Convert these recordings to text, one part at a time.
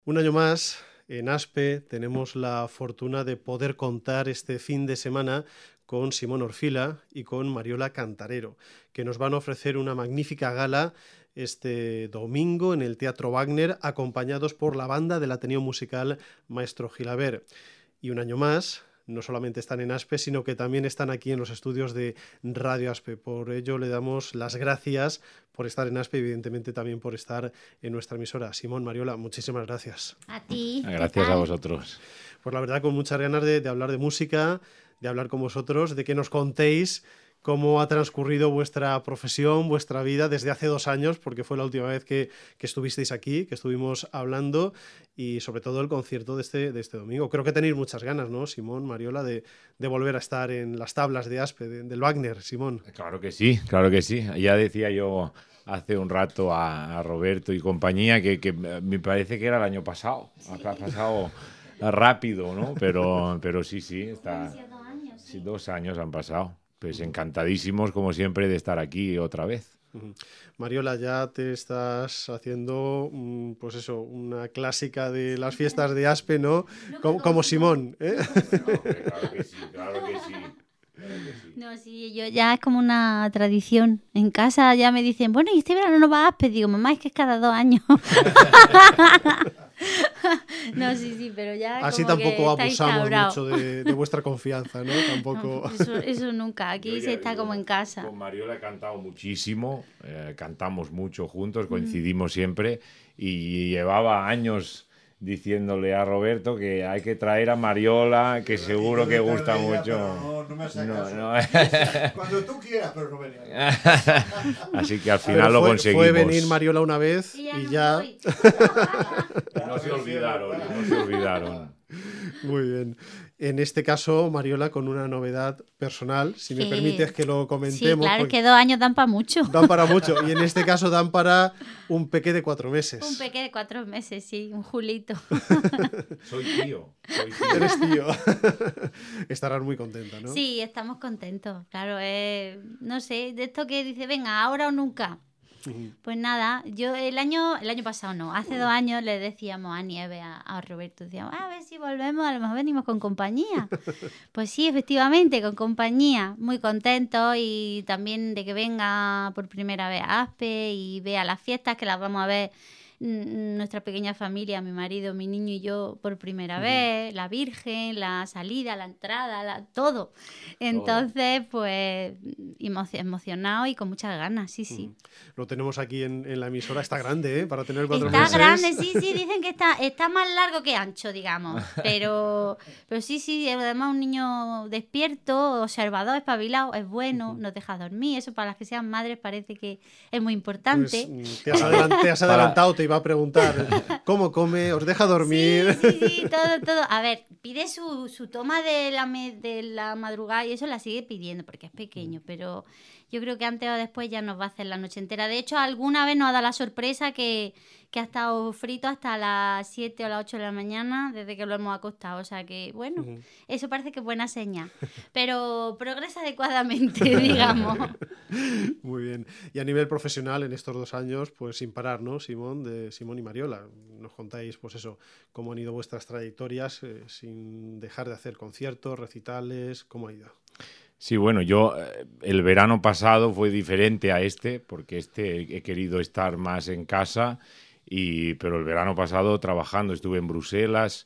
Un año más, en ASPE, tenemos la fortuna de poder contar este fin de semana con Simón Orfila y con Mariola Cantarero, que nos van a ofrecer una magnífica gala este domingo en el Teatro Wagner, acompañados por la banda del Ateneo Musical Maestro Gilaber. Y un año más, no solamente están en ASPE, sino que también están aquí en los estudios de Radio ASPE. Por ello le damos las gracias por estar en ASPE y evidentemente también por estar en nuestra emisora. Simón, Mariola, muchísimas gracias. A ti. Gracias a vosotros. Pues la verdad, con muchas ganas de hablar de música, de hablar con vosotros, de que nos contéis cómo ha transcurrido vuestra profesión, vuestra vida desde hace 2 años, porque fue la última vez que estuvisteis aquí, que estuvimos hablando, y sobre todo el concierto de este domingo. Creo que tenéis muchas ganas, ¿no, Simón, Mariola, de volver a estar en las tablas de ASPE, del Wagner, Simón? Claro que sí, claro que sí. Ya decía yo hace un rato a Roberto y compañía que me parece que era el año pasado. Sí. Ha pasado rápido, ¿no? Pero sí, está... Sí, 2 años han pasado. Pues encantadísimos, como siempre, de estar aquí otra vez. Mariola, ya te estás haciendo, pues eso, una clásica de las fiestas de ASPE, ¿no? Como Simón, ¿eh? No, claro que sí, claro que sí. No, sí, yo ya es como una tradición. En casa ya me dicen, bueno, ¿y este verano no va a ASPE? Digo, mamá, es que es cada 2 años. No, sí, pero ya así como tampoco que abusamos mucho de vuestra confianza, ¿no? Tampoco. No, eso nunca. Aquí se está como en casa. Con Mariola he cantado muchísimo, cantamos mucho juntos, coincidimos siempre y llevaba años diciéndole a Roberto que hay que traer a Mariola, que seguro que gusta mucho. No me hace caso. Cuando tú quieras, pero no venía. Así que al final lo conseguimos. Fue venir Mariola una vez y ya... No se olvidaron. Muy bien. En este caso, Mariola, con una novedad personal, si me permites que lo comentemos. Sí, claro, que 2 años dan para mucho. Dan para mucho. Y en este caso dan para un peque de 4 meses. Un peque de 4 meses, sí, un Julito. Soy tío. Eres tío. Estarás muy contenta, ¿no? Sí, estamos contentos. Claro, no sé, de esto que dice, venga, ahora o nunca. Pues nada, yo el año pasado no, hace 2 años le decíamos a Nieve, a Roberto, decíamos, a ver si volvemos, a lo mejor venimos con compañía. Pues sí, efectivamente, con compañía, muy contentos y también de que venga por primera vez a ASPE y vea las fiestas, que las vamos a ver nuestra pequeña familia, mi marido, mi niño y yo por primera vez, la Virgen, la salida, la entrada, todo. Entonces, pues emocionado y con muchas ganas, sí. Lo tenemos aquí en la emisora, está grande, ¿eh? Para tener 4 meses. Está grande, sí, dicen que está más largo que ancho, digamos. Pero sí, además un niño despierto, observador, espabilado, es bueno, nos deja dormir. Eso para las que sean madres parece que es muy importante. Pues, te has adelantado, te iba a preguntar cómo come, os deja dormir. Sí, todo. A ver, pide su toma de la madrugada y eso la sigue pidiendo porque es pequeño, pero yo creo que antes o después ya nos va a hacer la noche entera. De hecho, alguna vez nos ha dado la sorpresa que ha estado frito hasta las 7 o las 8 de la mañana desde que lo hemos acostado. O sea que, bueno, eso parece que es buena señal. Pero progresa adecuadamente, digamos. Muy bien. Y a nivel profesional, en estos 2 años, pues sin parar, ¿no, Simón? De Simón y Mariola. Nos contáis, pues eso, cómo han ido vuestras trayectorias sin dejar de hacer conciertos, recitales, cómo ha ido. Sí, bueno, yo el verano pasado fue diferente a porque he querido estar más en casa, pero el verano pasado trabajando, estuve en Bruselas,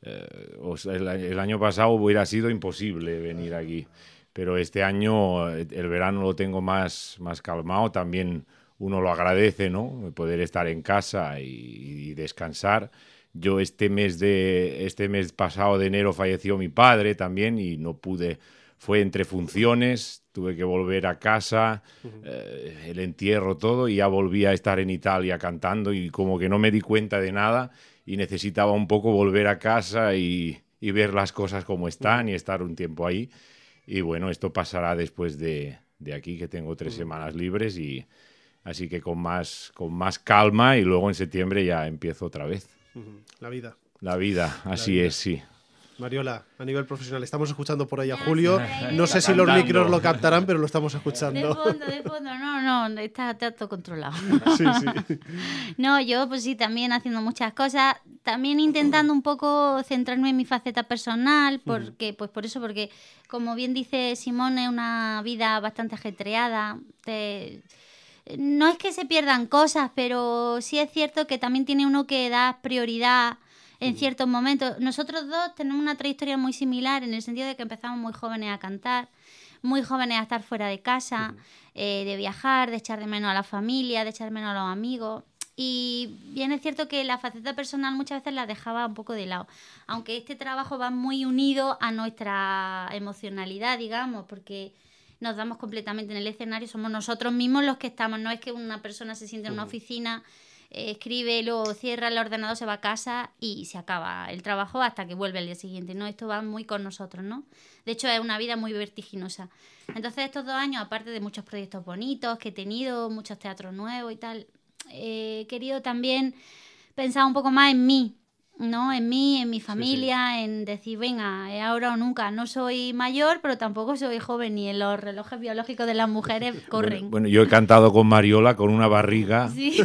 el año pasado hubiera sido imposible venir aquí, pero este año el verano lo tengo más calmado, también uno lo agradece, ¿no? Poder estar en casa y descansar. Yo este mes pasado de enero falleció mi padre también y no pude... Fue entre funciones, tuve que volver a casa, el entierro, todo, y ya volví a estar en Italia cantando y como que no me di cuenta de nada y necesitaba un poco volver a casa y ver las cosas como están y estar un tiempo ahí. Y bueno, esto pasará después de aquí, que tengo 3 semanas libres, y así que con más calma, y luego en septiembre ya empiezo otra vez. La vida. La vida, así es, sí. Mariola, a nivel profesional, estamos escuchando por ahí a Ya, Julio. sí. No sé si los micros lo captarán, pero lo estamos escuchando. De fondo, no, está todo controlado. Sí, sí. No, yo pues sí, también haciendo muchas cosas, también intentando un poco centrarme en mi faceta personal, porque como bien dice Simón, es una vida bastante ajetreada. No es que se pierdan cosas, pero sí es cierto que también tiene uno que dar prioridad en ciertos momentos. Nosotros dos tenemos una trayectoria muy similar en el sentido de que empezamos muy jóvenes a cantar, muy jóvenes a estar fuera de casa, de viajar, de echar de menos a la familia, de echar de menos a los amigos. Y bien es cierto que la faceta personal muchas veces la dejaba un poco de lado, aunque este trabajo va muy unido a nuestra emocionalidad, digamos, porque nos damos completamente en el escenario, somos nosotros mismos los que estamos, no es que una persona se siente en una oficina, escribe, luego cierra el ordenador, se va a casa y se acaba el trabajo hasta que vuelve al día siguiente, ¿no? Esto va muy con nosotros, ¿no? De hecho, es una vida muy vertiginosa. Entonces, estos 2 años, aparte de muchos proyectos bonitos que he tenido, muchos teatros nuevos y tal, he querido también pensar un poco más en mí, ¿no? En mí, en mi familia, en decir, venga, es ahora o nunca. No soy mayor, pero tampoco soy joven y en los relojes biológicos de las mujeres corren. Bueno, yo he cantado con Mariola con una barriga. Sí.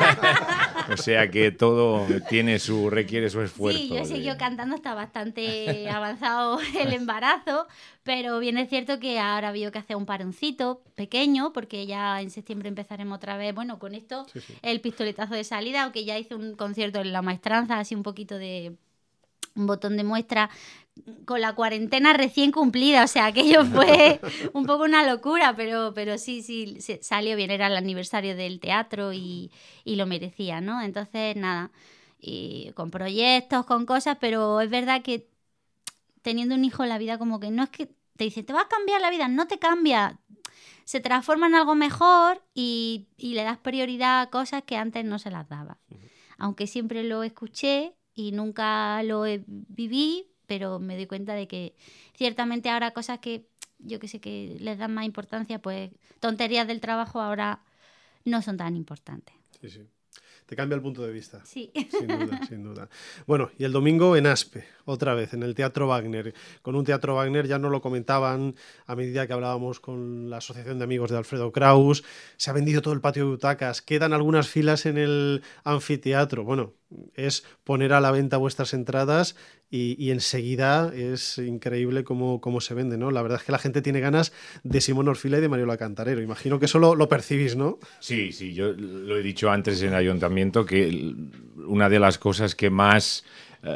O sea que todo requiere su esfuerzo. Sí, yo he seguido cantando, está bastante avanzado el embarazo, pero bien es cierto que ahora había que hacer un paroncito pequeño, porque ya en septiembre empezaremos otra vez, bueno, con esto, el pistoletazo de salida, aunque ya hice un concierto en La Maestranza, así un poquito de un botón de muestra, con la cuarentena recién cumplida, o sea, aquello fue un poco una locura, pero sí, salió bien, era el aniversario del teatro y lo merecía, ¿no? Entonces, nada, y con proyectos, con cosas, pero es verdad que teniendo un hijo en la vida como que no es que te dicen, te va a cambiar la vida, no te cambia, se transforma en algo mejor y le das prioridad a cosas que antes no se las daba. Aunque siempre lo escuché y nunca lo viví, pero me doy cuenta de que ciertamente ahora cosas que yo que sé que les dan más importancia, pues tonterías del trabajo ahora no son tan importantes. Sí, sí. Te cambia el punto de vista. Sí. Sin duda, sin duda. Bueno, y el domingo en Aspe, otra vez, en el Teatro Wagner. Con un Teatro Wagner, ya nos lo comentaban a medida que hablábamos con la Asociación de Amigos de Alfredo Kraus. Se ha vendido todo el patio de butacas. Quedan algunas filas en el anfiteatro. Bueno, es poner a la venta vuestras entradas y enseguida es increíble cómo se vende, ¿no? La verdad es que la gente tiene ganas de Simón Orfila y de Mariola Cantarero. Imagino que eso lo percibís, ¿no? Sí, yo lo he dicho antes en el ayuntamiento que una de las cosas que más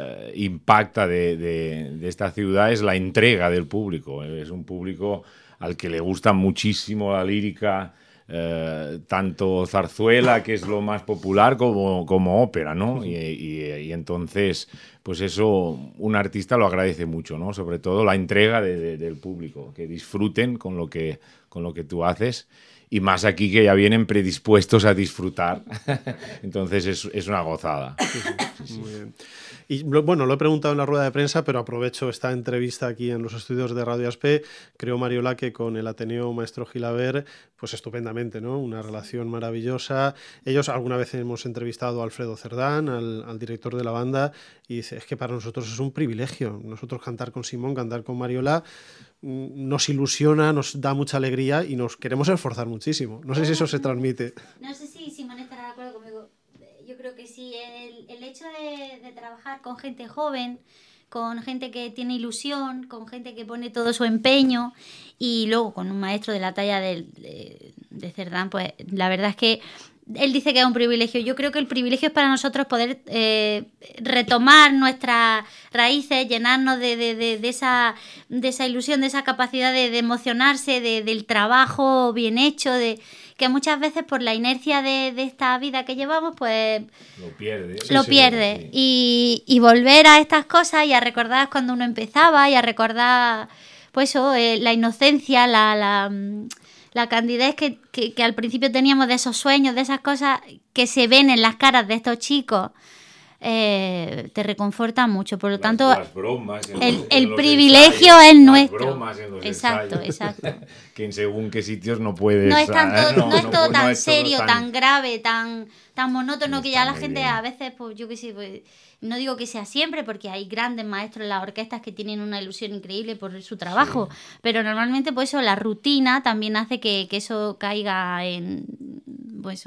impacta de esta ciudad es la entrega del público. Es un público al que le gusta muchísimo la lírica, tanto zarzuela, que es lo más popular, como ópera, ¿no? Y entonces, pues eso un artista lo agradece mucho, ¿no? Sobre todo la entrega del público, que disfruten con lo que tú haces. Y más aquí que ya vienen predispuestos a disfrutar. Entonces es una gozada. Sí. Muy bien. Y bueno, lo he preguntado en la rueda de prensa, pero aprovecho esta entrevista aquí en los estudios de Radio Aspe. Creo, Mariola, que con el Ateneo Maestro Gilaber, pues estupendamente, ¿no? Una relación maravillosa. Ellos, alguna vez hemos entrevistado a Alfredo Cerdán, al director de la banda, y dice, es que para nosotros es un privilegio. Nosotros cantar con Simón, cantar con Mariola, nos ilusiona, nos da mucha alegría y nos queremos esforzar muchísimo. No sé si eso se transmite. No sé si Simón estará de acuerdo conmigo. Yo creo que sí. El hecho de trabajar con gente joven, con gente que tiene ilusión, con gente que pone todo su empeño y luego con un maestro de la talla de Cerdán, pues la verdad es que él dice que es un privilegio. Yo creo que el privilegio es para nosotros poder retomar nuestras raíces, llenarnos de esa ilusión, de esa capacidad de emocionarse, del trabajo bien hecho, que muchas veces por la inercia de esta vida que llevamos, pues lo pierde. Sí. Y volver a estas cosas y a recordar cuando uno empezaba y a recordar pues eso, la inocencia, la candidez que al principio teníamos de esos sueños, de esas cosas que se ven en las caras de estos chicos, te reconforta mucho. Por lo Las- tanto, las bromas en el los- en los privilegio ensayos, es las nuestro. bromas en los Exacto, ensayos, exacto. que en según qué sitios no puedes... No es, tanto, no es todo no tan es todo serio, tan- tan grave, tan monótono, que Está ya la muy gente bien. a veces, pues yo qué sé, pues, no digo que sea siempre, porque hay grandes maestros en las orquestas que tienen una ilusión increíble por su trabajo, pero normalmente pues eso, la rutina también hace que eso caiga en, pues,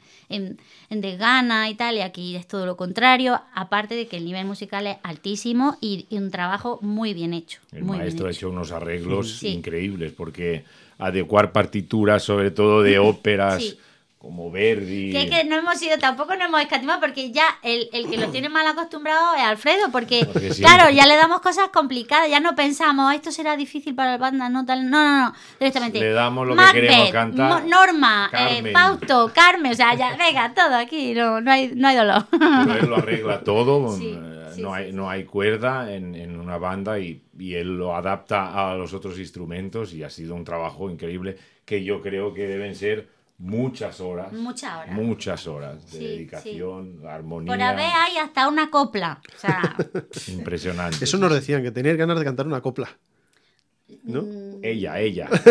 en desgana y tal, y aquí es todo lo contrario, aparte de que el nivel musical es altísimo y un trabajo muy bien hecho. El muy maestro ha bien hecho. hecho unos arreglos Sí. increíbles, porque adecuar partituras, sobre todo de óperas Sí. como Verdi... Que no hemos ido, tampoco nos hemos escatimado, porque ya el que lo tiene mal acostumbrado es Alfredo, porque Porque siempre- claro, ya le damos cosas complicadas, ya no pensamos, esto será difícil para la banda, no tal, no, directamente. Le damos lo que Macbeth, queremos cantar. Norma, Carmen. Fausto, Carmen, o sea, ya, venga, todo aquí, no hay dolor. Pero él lo arregla todo, Sí, sí, no, sí, hay, sí. no hay cuerda en una banda y él lo adapta a los otros instrumentos y ha sido un trabajo increíble que yo creo que deben ser muchas horas. Muchas horas. de Sí, dedicación, armonía. Por haber hay hasta una copla, o sea, Impresionante. Eso nos decían, que teníais ganas de cantar una copla. ¿No? Ella.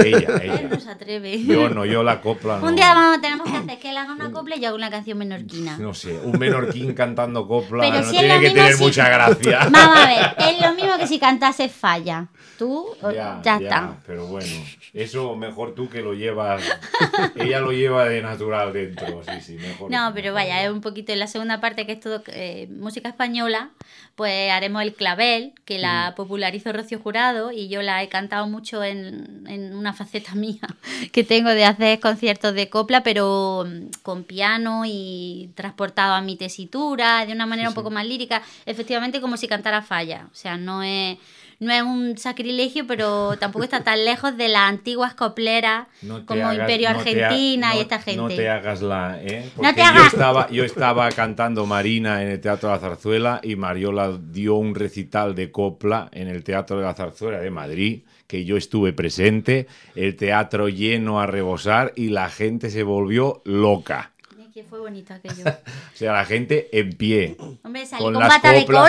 él no se atreve. Yo la copla no. Un día tenemos que hacer que él haga una copla y yo hago una canción menorquina. No sé, un menorquín cantando copla Pero no si es tiene lo que mismo tener si- mucha gracia. Vamos a ver, es lo mismo que si cantase Falla. Tú, ya está. Pero bueno, eso mejor tú que lo llevas. Ella lo lleva de natural dentro, sí, mejor. No, pero vaya, es un poquito en la segunda parte, que es todo música española, pues haremos el clavel, que la popularizó Rocío Jurado, y yo la he cantado mucho en una faceta mía que tengo de hacer conciertos de copla, pero con piano y transportado a mi tesitura, de una manera un poco más lírica, efectivamente como si cantara Falla. O sea, no es un sacrilegio, pero tampoco está tan lejos de las antiguas copleras como Imperio Argentina y esta gente. No te hagas la... Porque No te hagas- yo estaba cantando Marina en el Teatro de la Zarzuela y Mariola dio un recital de copla en el Teatro de la Zarzuela de Madrid, que yo estuve presente, el teatro lleno a rebosar y la gente se volvió loca. Es que fue bonito aquello. O sea, la gente en pie. Hombre, salí Con con las bata de coplas.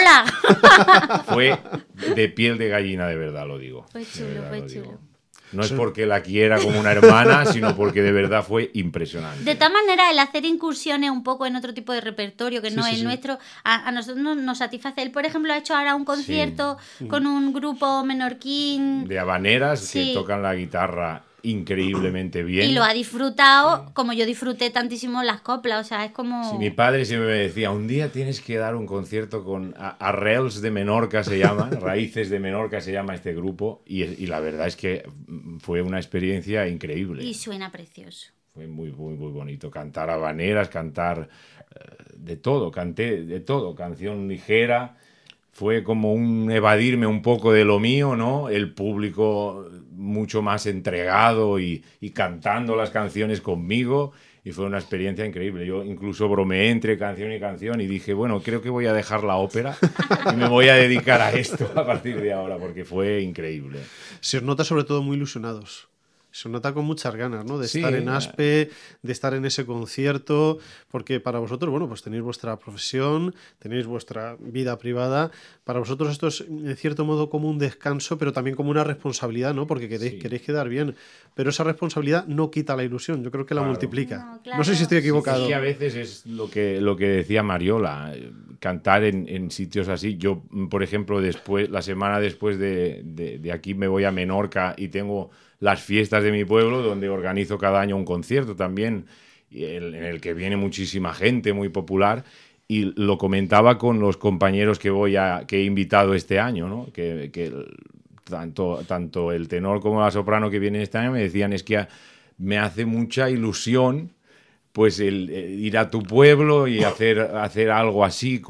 cola. Fue de piel de gallina, de verdad lo digo. Fue De chulo, verdad fue lo digo. chulo. No es porque la quiera como una hermana, sino porque de verdad fue impresionante. De todas maneras, el hacer incursiones un poco en otro tipo de repertorio que no es sí. nuestro, a nosotros nos satisface. Él, por ejemplo, ha hecho ahora un concierto con un grupo menorquín De habaneras Sí. que tocan la guitarra increíblemente bien. y lo ha disfrutado como yo disfruté tantísimo las coplas. O sea, es como... Sí, mi padre siempre me decía, un día tienes que dar un concierto con Arrels de Menorca se llama, Raíces de Menorca se llama este grupo, y la verdad es que fue una experiencia increíble. Y suena precioso. Fue muy bonito. Cantar habaneras, cantar de todo, canté de todo, canción ligera. Fue como un evadirme un poco de lo mío, ¿no? El público mucho más entregado y cantando las canciones conmigo. Y fue una experiencia increíble. Yo incluso bromeé entre canción y canción y dije, bueno, creo que voy a dejar la ópera y me voy a dedicar a esto a partir de ahora, porque fue increíble. Se os nota sobre todo muy ilusionados. Se os nota con muchas ganas, ¿no? De Sí. estar en Aspe, de estar en ese concierto, porque para vosotros, bueno, pues tenéis vuestra profesión, tenéis vuestra vida privada. Para vosotros esto es, en cierto modo, como un descanso, pero también como una responsabilidad, ¿no? Porque queréis quedar bien. Pero esa responsabilidad no quita la ilusión, yo creo que la Claro. multiplica. No, claro. No sé si estoy equivocado. Es que a veces es lo que decía Mariola, cantar en sitios así. Yo, por ejemplo, la semana después de aquí me voy a Menorca y tengo las fiestas de mi pueblo, donde organizo cada año un concierto también, en el que viene muchísima gente muy popular. Y lo comentaba con los compañeros que he invitado este año, ¿no? Que tanto el tenor como la soprano que vienen este año me decían, es que me hace mucha ilusión pues el ir a tu pueblo y hacer algo así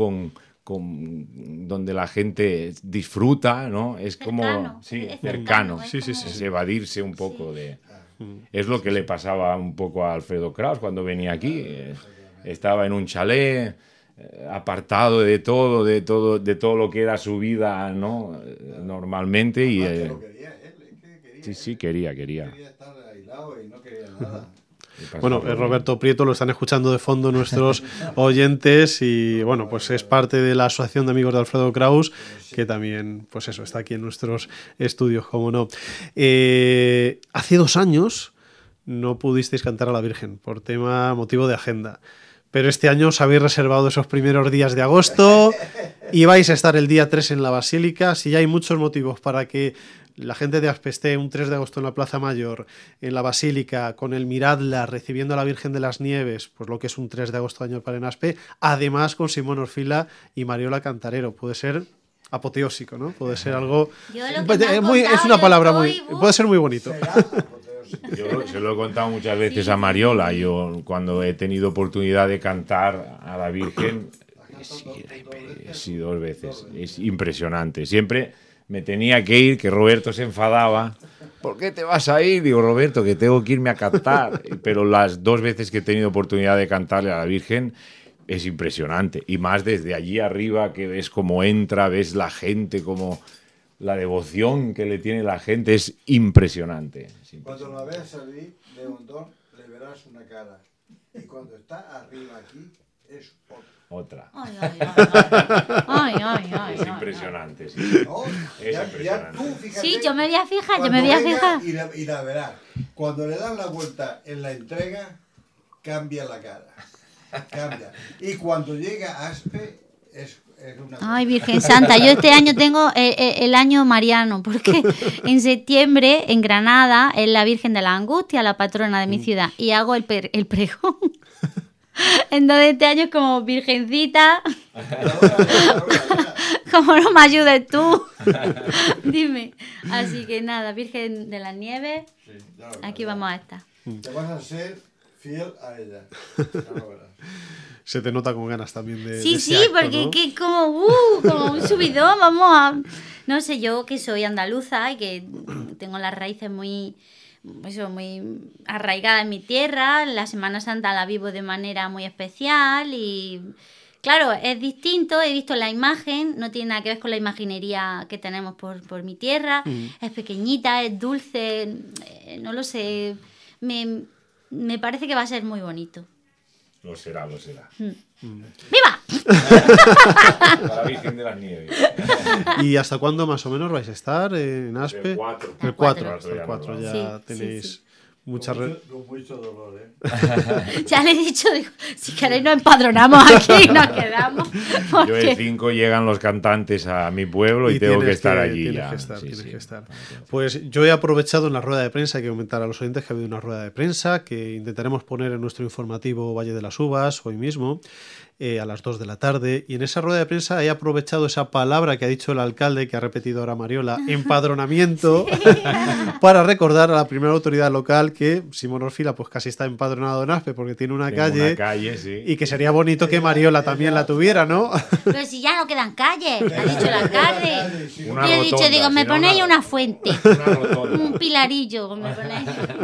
donde la gente disfruta, ¿no? Es como Cercano, sí, es cercano, cercano, es es evadirse un poco de... Es lo que le pasaba un poco a Alfredo Kraus cuando venía aquí. Estaba en un chalet, apartado de todo lo que era su vida, ¿no? Normalmente y Lo quería él, es que quería. sí, quería. Quería estar aislado y no quería nada. Bueno, Roberto Prieto lo están escuchando de fondo nuestros oyentes y bueno, pues es parte de la Asociación de Amigos de Alfredo Kraus, que también, pues eso, está aquí en nuestros estudios, como no. Hace 2 años no pudisteis cantar a la Virgen por motivo de agenda. Pero este año os habéis reservado esos primeros días de agosto y vais a estar el día 3 en la Basílica. Si ya hay muchos motivos para que la gente de Aspe esté un 3 de agosto en la Plaza Mayor, en la Basílica, con el Miradla, recibiendo a la Virgen de las Nieves, pues lo que es un 3 de agosto año para en Aspe, además con Simón Orfila y Mariola Cantarero. Puede ser apoteósico, ¿no? Puede ser algo... es una palabra puede ser muy bonito. Yo se lo he contado muchas veces a Mariola. Yo cuando he tenido oportunidad de cantar a la Virgen, sí, 2 veces. Es impresionante. Siempre me tenía que ir, que Roberto se enfadaba. ¿Por qué te vas a ir? Digo, Roberto, que tengo que irme a cantar. Pero las 2 veces que he tenido oportunidad de cantarle a la Virgen, es impresionante. Y más desde allí arriba, que ves cómo entra, ves la gente, como... La devoción que le tiene la gente es impresionante. Cuando la veas salir de Hondón, le verás una cara. Y cuando está arriba aquí, es otra. Ay, es impresionante, sí. No, es impresionante. Ya tú, fíjate, sí, yo me voy a fijar, Y la verás. Cuando le dan la vuelta en la entrega, cambia la cara. Cambia. Y cuando llega a Aspe, es una... Ay, Virgen Santa, yo este año tengo el año mariano, porque en septiembre en Granada es la Virgen de la Angustia, la patrona de mi ciudad, y hago el pregón. Entonces este año es como Virgencita, como no me ayudes tú, dime. Así que nada, Virgen de las Nieves, aquí vamos a estar. Te vas a ser fiel a ella. Se te nota con ganas también de Sí, ese acto, porque ¿no? que como un subidón, vamos a... No sé, yo que soy andaluza y que tengo las raíces muy arraigadas en mi tierra, la Semana Santa la vivo de manera muy especial y... Claro, es distinto, he visto la imagen, no tiene nada que ver con la imaginería que tenemos por mi tierra, es pequeñita, es dulce, no lo sé, me parece que va a ser muy bonito. Lo será. ¡Viva! La Virgen de las Nieves. ¿Y hasta cuándo más o menos vais a estar en Aspe? El 4. El 4, hasta el 4 ya Sí, tenéis mucha... Con mucho dolor, Ya le he dicho, digo, si queréis nos empadronamos aquí y nos quedamos. Yo el 5 llegan los cantantes a mi pueblo y tengo que estar allí ya. Tienes que estar. Pues yo he aprovechado en la rueda de prensa, hay que comentar a los oyentes que ha habido una rueda de prensa que intentaremos poner en nuestro informativo Valle de las Uvas hoy mismo, a las 2 de la tarde, y en esa rueda de prensa he aprovechado esa palabra que ha dicho el alcalde, que ha repetido ahora Mariola, empadronamiento, para recordar a la primera autoridad local que Simón Orfila pues casi está empadronado en Aspe porque tiene una calle, sí. y que sería bonito que Mariola también la tuviera, ¿no? Pero si ya no quedan calles, ha dicho el alcalde. Una Yo he dicho, rotonda, digo, me si no, ponéis una fuente, una rotonda. un pilarillo, me ponéis.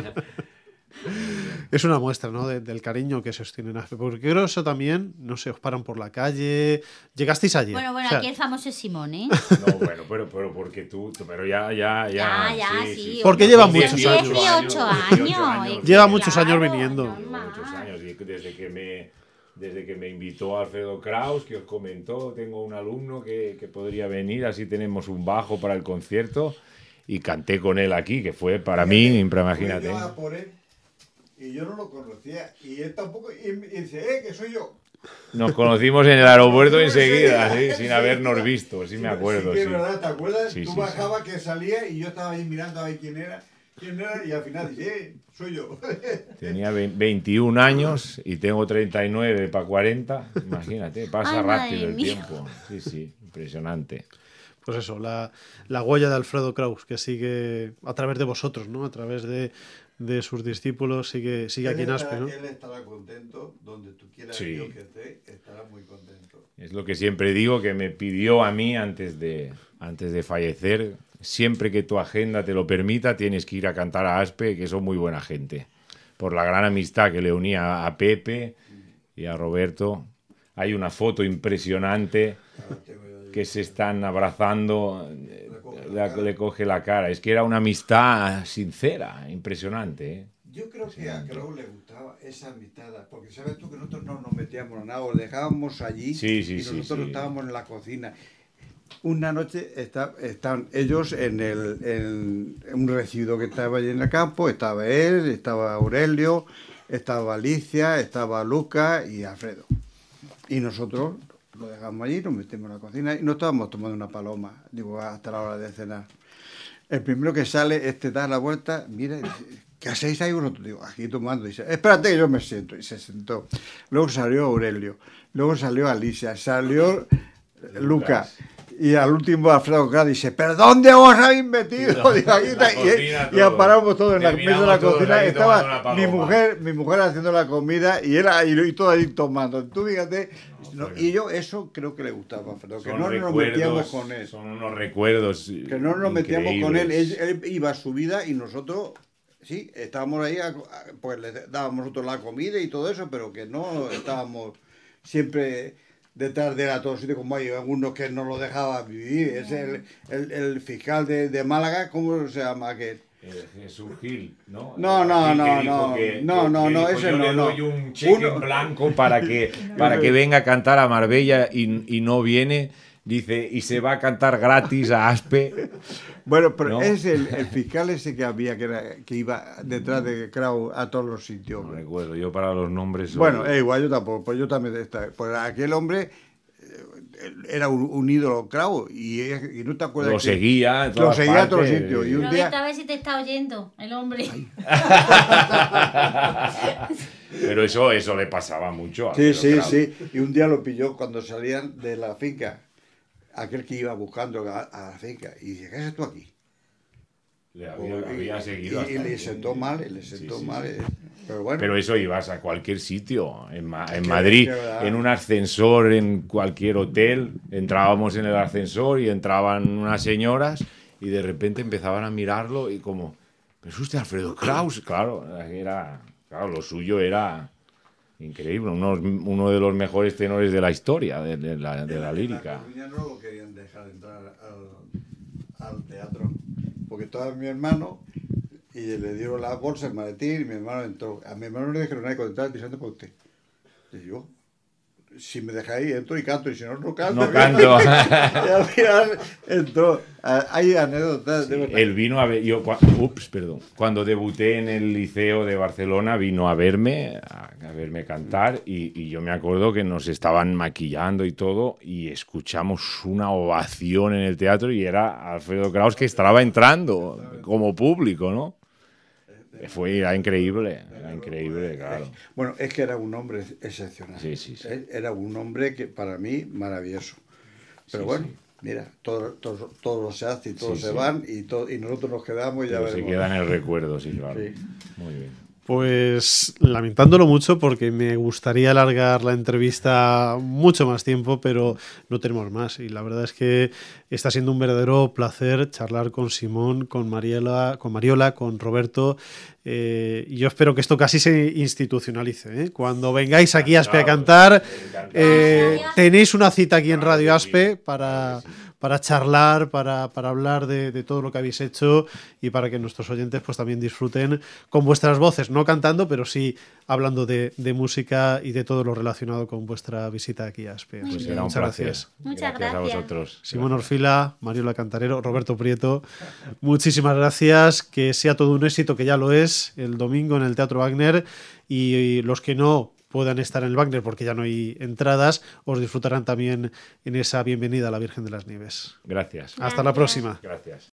Es una muestra, ¿no? del cariño que se os tiene en Aspe, porque creo que eso también, no sé, os paran por la calle. Llegasteis ayer. Bueno, o sea, aquí el famoso es Simón, ¿eh? No, bueno, pero porque tú, pero ya. Sí. Porque lleva Son muchos años. 18 años. Lleva muchos años Claro, viniendo. normal. Muchos años, y desde que me invitó Alfredo Kraus, que os comentó, tengo un alumno que podría venir, así tenemos un bajo para el concierto, y canté con él aquí, que fue para mí, imagínate. Y yo no lo conocía, y él tampoco, y dice, que soy yo. Nos conocimos en el aeropuerto enseguida, sí, sin habernos visto, sí me acuerdo. Sí, que sí. es verdad, ¿te acuerdas? Sí, Tú sí, bajabas que salía y yo estaba ahí mirando a ver quién era, y al final dice, soy yo. Tenía 21 años y tengo 39 para 40, imagínate, pasa Ay, rápido madre el mía. tiempo. Sí, impresionante. Pues eso, la huella de Alfredo Kraus, que sigue a través de vosotros, ¿no? A través de sus discípulos, sigue aquí en Aspe, ¿no? Él estará contento, donde tú quieras Sí. yo que esté, estará muy contento. Es lo que siempre digo, que me pidió a mí antes de fallecer, siempre que tu agenda te lo permita, tienes que ir a cantar a Aspe, que son muy buena gente. Por la gran amistad que le unía a Pepe y a Roberto. Hay una foto impresionante que se están abrazando, le coge la cara. Es que era una amistad sincera, impresionante, ¿eh? Yo creo creo que a Kraus le gustaba esa amistad, porque sabes tú que nosotros no nos metíamos en nada, os dejábamos allí y nosotros estábamos en la cocina. Una noche estaban ellos en un residuo que estaba allí en el campo, estaba él, estaba Aurelio, estaba Alicia, estaba Lucas y Alfredo. Y nosotros lo dejamos allí, nos metimos en la cocina y no estábamos tomando una paloma, digo, hasta la hora de cenar. El primero que sale, da la vuelta, mira, y dice, ¿qué hacéis ahí vosotros? Digo, aquí tomando. Dice, espérate que yo me siento. Y se sentó. Luego salió Aurelio, luego salió Alicia, salió Lucas. Y al último Alfredo Kraus dice, ¿pero dónde os habéis metido? Digo, aquí está. Y paramos todos en la mesa de la cocina. Estaba mi mujer haciendo la comida y él y todo ahí tomando. Tú fíjate, y yo eso creo que le gustaba a Alfredo, que no nos metíamos con él. Son unos recuerdos que no nos metíamos con él. Él iba a su vida y nosotros, sí, estábamos ahí, pues le dábamos nosotros la comida y todo eso, pero que no estábamos siempre detrás de él a todos sitios, como hay algunos que no lo dejaban vivir. Es el fiscal de Málaga, ¿cómo se llama aquel? Jesús Gil, ¿no? No, ese yo no. Le doy un cheque en blanco para que venga a cantar a Marbella y no viene, dice, y se va a cantar gratis a Aspe. Bueno, pero ¿no? Es el fiscal ese que había, que iba detrás de Kraus a todos los sitios. No recuerdo, yo para los nombres... Bueno, igual yo tampoco, pues yo también... Pues aquel hombre era un ídolo Kraus y no te acuerdas lo seguía a todos los sitios. Y un día... a ver si te está oyendo el hombre. Pero eso le pasaba mucho a Sí. Y un día lo pilló cuando salían de la finca. Aquel que iba buscando a la finca y dice, ¿qué haces tú aquí? Le había seguido. Y le sentó mal, Pero bueno. Pero eso ibas a cualquier sitio, en Madrid, en un ascensor, en cualquier hotel, entrábamos en el ascensor y entraban unas señoras y de repente empezaban a mirarlo y como, ¿es usted Alfredo Kraus? Claro, lo suyo era... increíble, uno de los mejores tenores de la historia, de la lírica. En no lo querían dejar entrar al teatro, porque estaba mi hermano y le dieron la bolsa, el maletín, y mi hermano entró. A mi hermano no le dijeron nada cuando estaba diciendo para usted. Y yo, si me dejáis, entro y canto, y si no, no canto. No canto. Y al final entró. Hay anécdotas, de verdad. Él vino a ver, cuando debuté en el Liceo de Barcelona, vino a verme cantar y yo me acuerdo que nos estaban maquillando y todo y escuchamos una ovación en el teatro y era Alfredo Kraus que estaba entrando como público, ¿no? Era increíble, claro. Bueno, es que era un hombre excepcional. Sí. Era un hombre que para mí maravilloso. Pero bueno, mira, todo se hace y todos se van y nosotros nos quedamos y ya veremos. Se queda en el recuerdo, sí, claro. Sí. Muy bien. Pues lamentándolo mucho porque me gustaría alargar la entrevista mucho más tiempo, pero no tenemos más. Y la verdad es que está siendo un verdadero placer charlar con Simón, con Mariola, con Roberto. Y yo espero que esto casi se institucionalice. Cuando vengáis aquí a Aspe a cantar, tenéis una cita aquí en Radio Aspe para charlar, para hablar de todo lo que habéis hecho y para que nuestros oyentes pues también disfruten con vuestras voces, no cantando, pero sí hablando de música y de todo lo relacionado con vuestra visita aquí a Aspe. Pues será un placer. Gracias. Muchas gracias A vosotros. Simón Orfila, Mariola Cantarero, Roberto Prieto, muchísimas gracias, que sea todo un éxito, que ya lo es, el domingo en el Teatro Wagner, y los que no puedan estar en el Wagner porque ya no hay entradas, os disfrutarán también en esa bienvenida a la Virgen de las Nieves. Gracias. Hasta la próxima. Gracias.